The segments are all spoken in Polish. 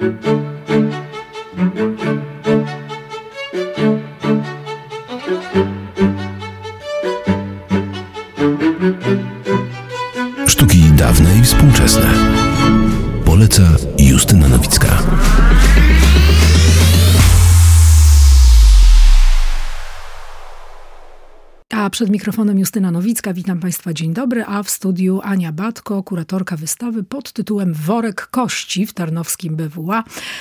Sztuki dawne i współczesne. Poleca Justyna Nowicka. A przed mikrofonem Justyna Nowicka. Witam Państwa, dzień dobry. A w studiu Ania Batko, kuratorka wystawy pod tytułem Worek Kości w Tarnowskim BWA.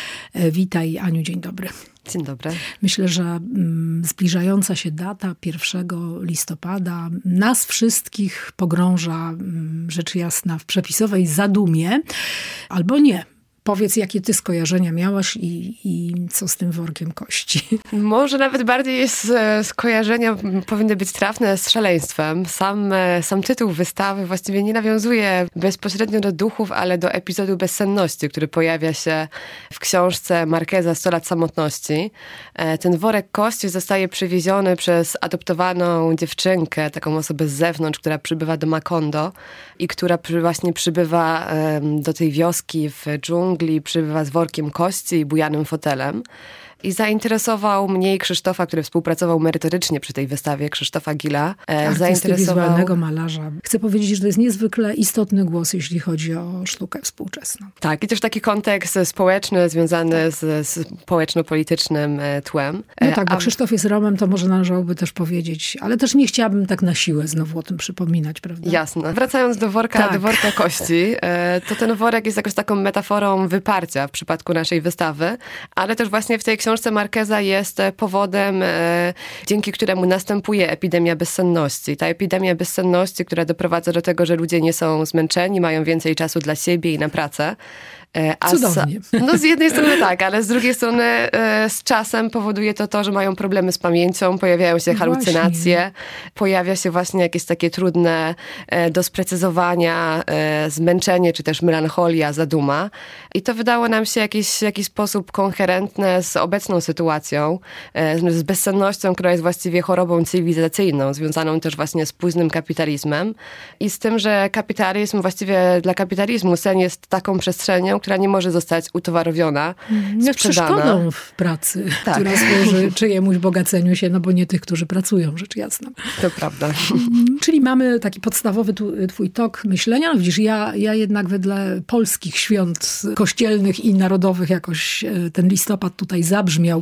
Witaj, Aniu, dzień dobry. Dzień dobry. Myślę, że zbliżająca się data 1 listopada nas wszystkich pogrąża, rzecz jasna, w przepisowej zadumie, albo nie. Powiedz, jakie ty skojarzenia miałaś i co z tym workiem kości? Może nawet bardziej jest skojarzenia powinny być trafne z szaleństwem. Sam tytuł wystawy właściwie nie nawiązuje bezpośrednio do duchów, ale do epizodu bezsenności, który pojawia się w książce Marqueza 100 lat samotności. Ten worek kości zostaje przywieziony przez adoptowaną dziewczynkę, taką osobę z zewnątrz, która przybywa do Macondo i która właśnie przybywa do tej wioski w dżungli, przybywa z workiem kości i bujanym fotelem. I zainteresował mnie i Krzysztofa, który współpracował merytorycznie przy tej wystawie, Krzysztofa Gila. Wizualnego malarza. Chcę powiedzieć, że to jest niezwykle istotny głos, jeśli chodzi o sztukę współczesną. Tak, i też taki kontekst społeczny związany z społeczno-politycznym tłem. No tak, bo Krzysztof jest Romem, to może należałoby też powiedzieć, ale też nie chciałabym tak na siłę znowu o tym przypominać, prawda? Jasne. Wracając do worka kości, to ten worek jest jakąś taką metaforą wyparcia w przypadku naszej wystawy, ale też właśnie w tej książce Marqueza jest powodem, dzięki któremu następuje epidemia bezsenności. Ta epidemia bezsenności, która doprowadza do tego, że ludzie nie są zmęczeni, mają więcej czasu dla siebie i na pracę. Cudownie. Z jednej strony tak, ale z drugiej strony z czasem powoduje to, że mają problemy z pamięcią, pojawiają się halucynacje, pojawia się właśnie jakieś takie trudne do sprecyzowania zmęczenie, czy też melancholia, zaduma. I to wydało nam się w jakiś sposób koherentne z obecną sytuacją, z bezsennością, która jest właściwie chorobą cywilizacyjną, związaną też właśnie z późnym kapitalizmem i z tym, że kapitalizm, właściwie dla kapitalizmu sen jest taką przestrzenią, która nie może zostać utowarowiona, sprzedana. Przeszkodą w pracy, która służy czyjemuś bogaceniu się, no bo nie tych, którzy pracują, rzecz jasna. To prawda. Czyli mamy taki podstawowy twój tok myślenia. No widzisz, ja jednak wedle polskich świąt kościelnych i narodowych jakoś ten listopad tutaj zabrzmiał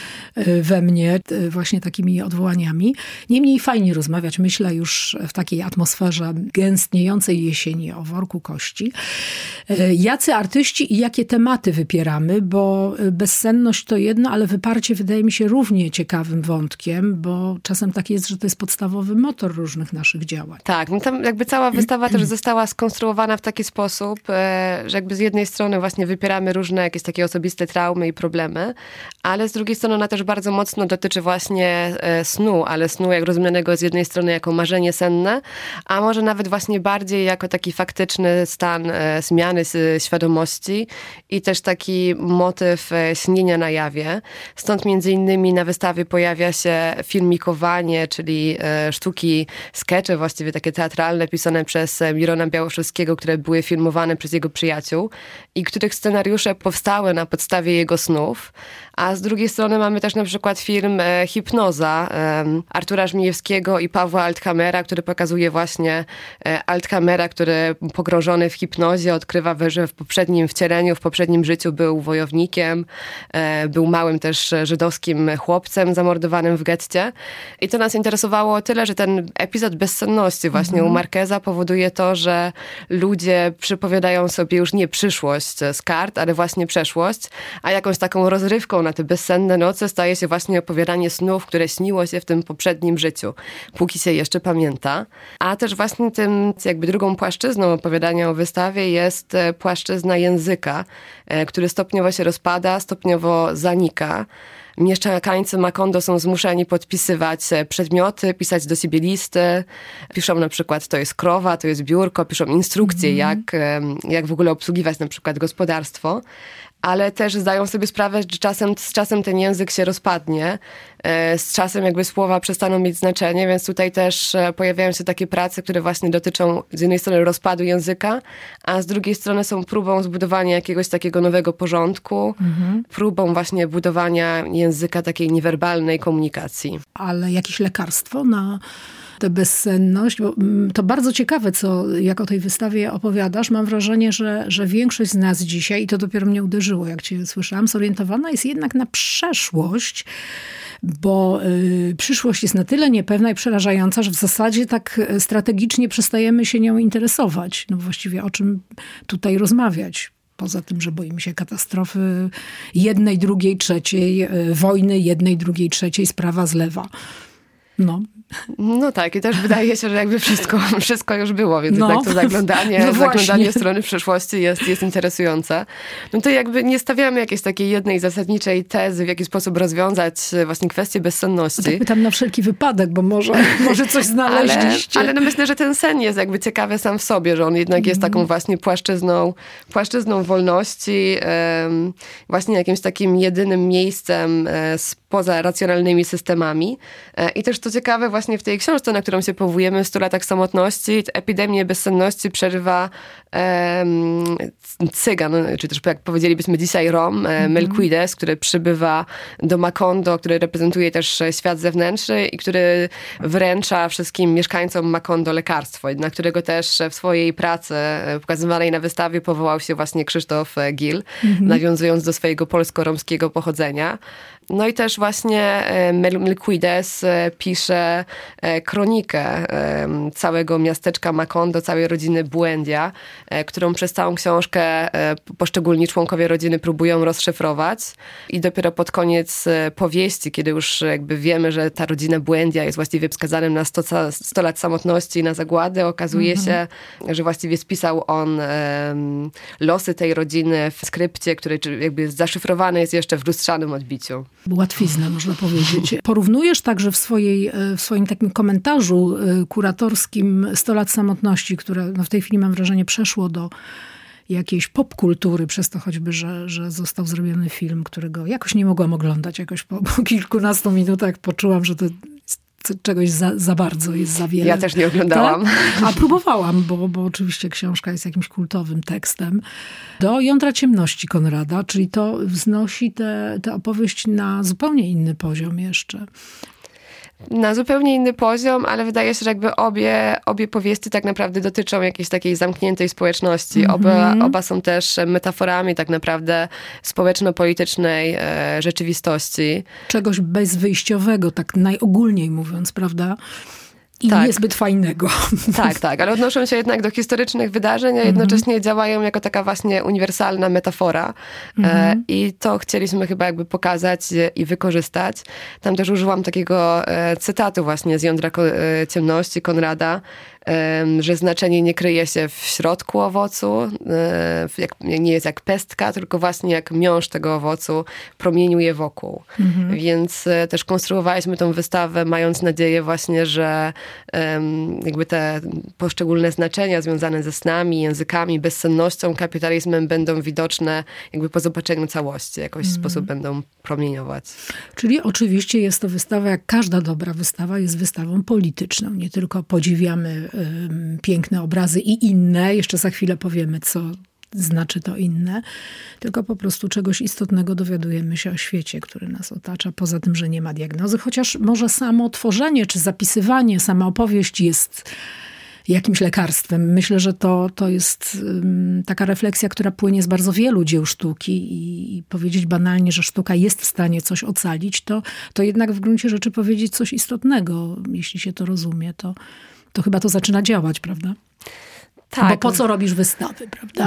we mnie właśnie takimi odwołaniami. Niemniej fajnie rozmawiać, myślę, już w takiej atmosferze gęstniejącej jesieni o worku kości. Jacy artyści i jakie tematy wypieramy, bo bezsenność to jedno, ale wyparcie wydaje mi się równie ciekawym wątkiem, bo czasem tak jest, że to jest podstawowy motor różnych naszych działań. Tak, no tam jakby cała wystawa też została skonstruowana w taki sposób, że jakby z jednej strony właśnie wypieramy różne jakieś takie osobiste traumy i problemy, ale z drugiej strony ona też bardzo mocno dotyczy właśnie snu, ale snu jak rozumianego z jednej strony jako marzenie senne, a może nawet właśnie bardziej jako taki faktyczny stan zmiany świadomości i też taki motyw śnienia na jawie. Stąd między innymi na wystawie pojawia się filmikowanie, czyli sztuki, skecze właściwie takie teatralne, pisane przez Mirona Białoszewskiego, które były filmowane przez jego przyjaciół i których scenariusze powstały na podstawie jego snów. A z drugiej strony mamy też na przykład film Hipnoza Artura Żmijewskiego i Pawła Althamera, który pokazuje właśnie Althamera, który pogrążony w hipnozie odkrywa, że w poprzednim wcieleniu, w poprzednim życiu był wojownikiem, był małym też żydowskim chłopcem zamordowanym w getcie. I to nas interesowało o tyle, że ten epizod bezsenności właśnie u Marqueza powoduje to, że ludzie przypowiadają sobie już nie przyszłość z kart, ale właśnie przeszłość, a jakąś taką rozrywką na te bezsenne noce staje się właśnie opowiadanie snów, które śniło się w tym poprzednim życiu, póki się jeszcze pamięta. A też właśnie tym jakby drugą płaszczyzną opowiadania o wystawie jest płaszczyzna języka, który stopniowo się rozpada, stopniowo zanika. Mieszkańcy Macondo są zmuszeni podpisywać przedmioty, pisać do siebie listy. Piszą na przykład, to jest krowa, to jest biurko, piszą instrukcje, jak w ogóle obsługiwać na przykład gospodarstwo. ale też zdają sobie sprawę, że z czasem ten język się rozpadnie, z czasem jakby słowa przestaną mieć znaczenie, więc tutaj też pojawiają się takie prace, które właśnie dotyczą z jednej strony rozpadu języka, a z drugiej strony są próbą zbudowania jakiegoś takiego nowego porządku, próbą właśnie budowania języka takiej niewerbalnej komunikacji. Ale jakieś lekarstwo na tę bezsenność? Bo to bardzo ciekawe, jak o tej wystawie opowiadasz. Mam wrażenie, że większość z nas dzisiaj, i to dopiero mnie uderzyło, jak cię słyszałam, zorientowana jest jednak na przeszłość, bo przyszłość jest na tyle niepewna i przerażająca, że w zasadzie tak strategicznie przestajemy się nią interesować. No właściwie o czym tutaj rozmawiać? Poza tym, że boimy się katastrofy jednej, drugiej, trzeciej, wojny jednej, drugiej, trzeciej, sprawa z lewa. No tak, i też wydaje się, że jakby wszystko już było, więc jednak to zaglądanie strony przyszłości jest interesujące. No to jakby nie stawiamy jakiejś takiej jednej zasadniczej tezy, w jaki sposób rozwiązać właśnie kwestię bezsenności. Tak pytam na wszelki wypadek, bo może coś znaleźliście. Ale myślę, że ten sen jest jakby ciekawy sam w sobie, że on jednak jest taką właśnie płaszczyzną wolności, właśnie jakimś takim jedynym miejscem poza racjonalnymi systemami. I też to ciekawe właśnie w tej książce, na którą się powołujemy, w 100 latach samotności, epidemię bezsenności przerywa cygan, czy też jak powiedzielibyśmy dzisiaj Rom, Melquides, który przybywa do Macondo, który reprezentuje też świat zewnętrzny i który wręcza wszystkim mieszkańcom Macondo lekarstwo, na którego też w swojej pracy pokazywanej na wystawie powołał się właśnie Krzysztof Gil, nawiązując do swojego polsko-romskiego pochodzenia. No i też właśnie Melquides pisze kronikę całego miasteczka Macondo, całej rodziny Buendia, którą przez całą książkę poszczególni członkowie rodziny próbują rozszyfrować. I dopiero pod koniec powieści, kiedy już jakby wiemy, że ta rodzina Buendia jest właściwie wskazanym na 100 lat samotności i na zagładę, okazuje się, że właściwie spisał on losy tej rodziny w skrypcie, który jakby zaszyfrowany jest jeszcze w lustrzanym odbiciu. Łatwizna, można powiedzieć. Porównujesz także w swoim takim komentarzu kuratorskim 100 lat samotności, które w tej chwili mam wrażenie przeszło do jakiejś popkultury, przez to choćby, że został zrobiony film, którego jakoś nie mogłam oglądać. Jakoś po kilkunastu minutach poczułam, że to czegoś za bardzo jest za wiele. Ja też nie oglądałam. Tak? A próbowałam, bo oczywiście książka jest jakimś kultowym tekstem. Do jądra ciemności Konrada, czyli to wznosi tę opowieść na zupełnie inny poziom jeszcze. Na zupełnie inny poziom, ale wydaje się, że jakby obie powieści tak naprawdę dotyczą jakiejś takiej zamkniętej społeczności. Oba są też metaforami tak naprawdę społeczno-politycznej rzeczywistości. Czegoś bezwyjściowego, tak najogólniej mówiąc, prawda? I niezbyt fajnego. Tak, ale odnoszą się jednak do historycznych wydarzeń, a jednocześnie działają jako taka właśnie uniwersalna metafora. I to chcieliśmy chyba jakby pokazać i wykorzystać. Tam też użyłam takiego cytatu właśnie z Jądra ciemności Konrada, że znaczenie nie kryje się w środku owocu, nie jest jak pestka, tylko właśnie jak miąższ tego owocu promieniuje wokół. Więc też konstruowaliśmy tą wystawę, mając nadzieję właśnie, że jakby te poszczególne znaczenia związane ze snami, językami, bezsennością, kapitalizmem będą widoczne jakby po zobaczeniu całości, jakoś w sposób będą promieniować. Czyli oczywiście jest to wystawa, jak każda dobra wystawa, jest wystawą polityczną. Nie tylko podziwiamy piękne obrazy i inne, jeszcze za chwilę powiemy, co znaczy to inne, tylko po prostu czegoś istotnego dowiadujemy się o świecie, który nas otacza, poza tym, że nie ma diagnozy, chociaż może samo tworzenie, czy zapisywanie, sama opowieść jest jakimś lekarstwem. Myślę, że to jest taka refleksja, która płynie z bardzo wielu dzieł sztuki i powiedzieć banalnie, że sztuka jest w stanie coś ocalić, to jednak w gruncie rzeczy powiedzieć coś istotnego. Jeśli się to rozumie, to chyba to zaczyna działać, prawda? Tak. Bo po co robisz wystawy, prawda?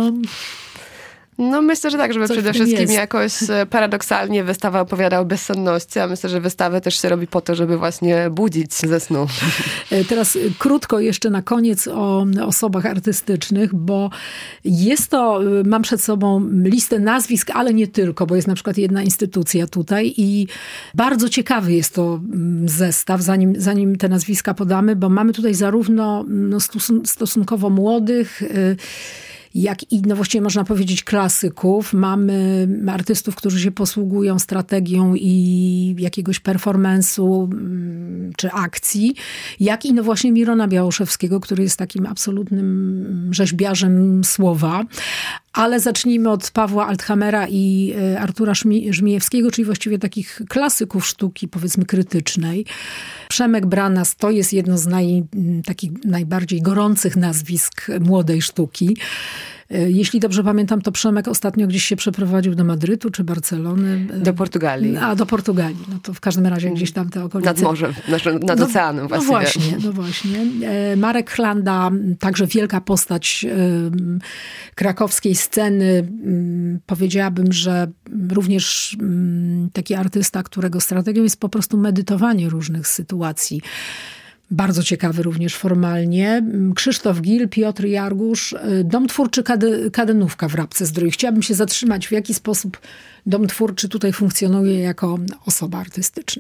No myślę, że tak, żeby przede wszystkim jakoś paradoksalnie wystawa opowiada o bezsenności, a myślę, że wystawę też się robi po to, żeby właśnie budzić ze snu. Teraz krótko jeszcze na koniec o osobach artystycznych, bo jest to, mam przed sobą listę nazwisk, ale nie tylko, bo jest na przykład jedna instytucja tutaj i bardzo ciekawy jest to zestaw, zanim te nazwiska podamy, bo mamy tutaj zarówno stosunkowo młodych, no właściwie można powiedzieć klasyków. Mamy artystów, którzy się posługują strategią i jakiegoś performance'u czy akcji, jak i no właśnie Mirona Białoszewskiego, który jest takim absolutnym rzeźbiarzem słowa. Ale zacznijmy od Pawła Althamera i Artura Żmijewskiego, czyli właściwie takich klasyków sztuki, powiedzmy, krytycznej. Przemek Branas to jest jedno z takich najbardziej gorących nazwisk młodej sztuki. Jeśli dobrze pamiętam, to Przemek ostatnio gdzieś się przeprowadził do Madrytu czy Barcelony. Do Portugalii. Do Portugalii. No to w każdym razie gdzieś tam te okolice. Nad morzem, nad oceanem właściwie. No właśnie. Marek Chlanda, także wielka postać krakowskiej sceny. Powiedziałabym, że również taki artysta, którego strategią jest po prostu medytowanie różnych sytuacji. Bardzo ciekawy również formalnie. Krzysztof Gil, Piotr Jargusz, Dom Twórczy Kadenówka w Rabce-Zdrój. Chciałabym się zatrzymać, w jaki sposób Dom Twórczy tutaj funkcjonuje jako osoba artystyczna.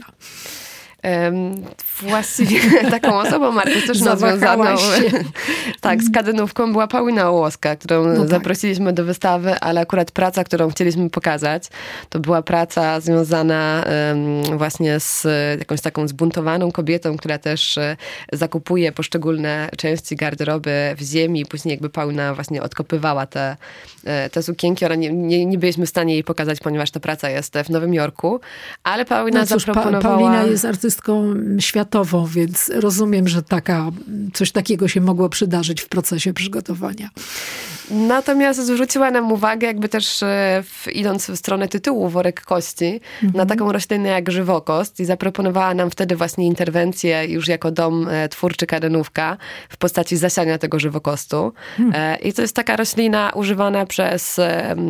Właściwie taką osobą artystyczną związaną tak, z Kadenówką była Paulina Ołoska, którą zaprosiliśmy do wystawy, ale akurat praca, którą chcieliśmy pokazać, to była praca związana właśnie z jakąś taką zbuntowaną kobietą, która też zakupuje poszczególne części garderoby w ziemi i później jakby Paulina właśnie odkopywała te sukienki. Nie byliśmy w stanie jej pokazać, ponieważ ta praca jest w Nowym Jorku, ale Paulina zaproponowała... Paulina jest artystką światową, więc rozumiem, że coś takiego się mogło przydarzyć w procesie przygotowania. Natomiast zwróciła nam uwagę, jakby też idąc w stronę tytułu Worek Kości, na taką roślinę jak żywokost i zaproponowała nam wtedy właśnie interwencję już jako Dom Twórczy Kadenówka w postaci zasiania tego żywokostu. I to jest taka roślina używana przez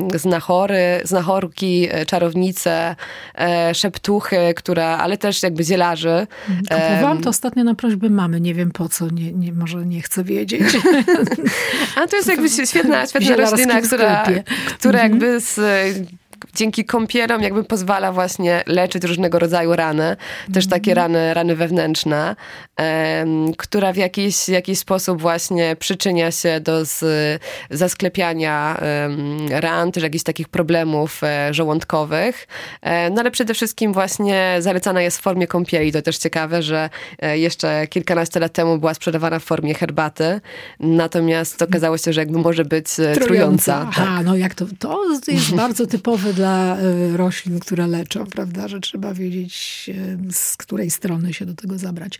znachorki, czarownice, szeptuchy, ale też jakby zielarzy. Kupowałam to ostatnio na prośbę mamy, nie wiem po co, może nie chcę wiedzieć. A to jest jakby świetna roślina, która jakby dzięki kąpielom jakby pozwala właśnie leczyć różnego rodzaju rany, też takie rany wewnętrzne, która w jakiś sposób właśnie przyczynia się do zasklepiania ran, też jakichś takich problemów żołądkowych. No ale przede wszystkim właśnie zalecana jest w formie kąpieli. To też ciekawe, że jeszcze kilkanaście lat temu była sprzedawana w formie herbaty, natomiast okazało się, że jakby może być trująca. Tak. No jak to jest bardzo typowe dla roślin, które leczą, prawda, że trzeba wiedzieć, z której strony się do tego zabrać.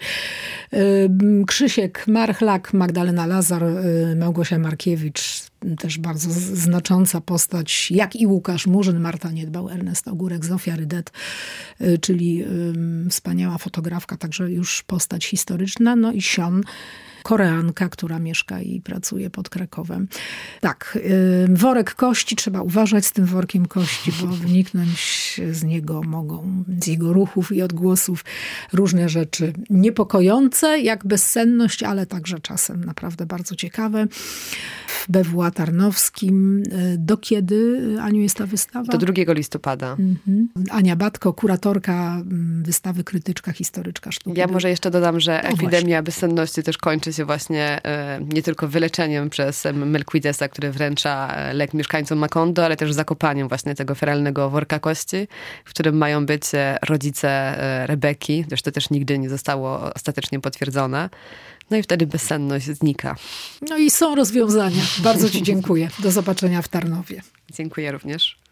Krzysiek Marchlak, Magdalena Lazar, Małgosia Markiewicz, też bardzo znacząca postać, jak i Łukasz Murzyn, Marta Niedbał, Ernest Ogórek, Zofia Rydet, czyli wspaniała fotografka, także już postać historyczna, no i Sion, Koreanka, która mieszka i pracuje pod Krakowem. Tak, worek kości, trzeba uważać z tym workiem kości, bo wyniknąć z niego mogą, z jego ruchów i odgłosów różne rzeczy niepokojące, jak bezsenność, ale także czasem naprawdę bardzo ciekawe. W BWA Tarnowskim. Do kiedy, Aniu, jest ta wystawa? Do 2 listopada. Ania Batko, kuratorka wystawy Krytyczka, historyczka sztuki. Ja może jeszcze dodam, że epidemia bezsenności też kończy się właśnie nie tylko wyleczeniem przez Melquidesa, który wręcza lek mieszkańcom Macondo, ale też zakopaniem właśnie tego feralnego worka kości, w którym mają być rodzice Rebeki. Zresztą też nigdy nie zostało ostatecznie potwierdzone. No i wtedy bezsenność znika. No i są rozwiązania. Bardzo ci dziękuję. Do zobaczenia w Tarnowie. Dziękuję również.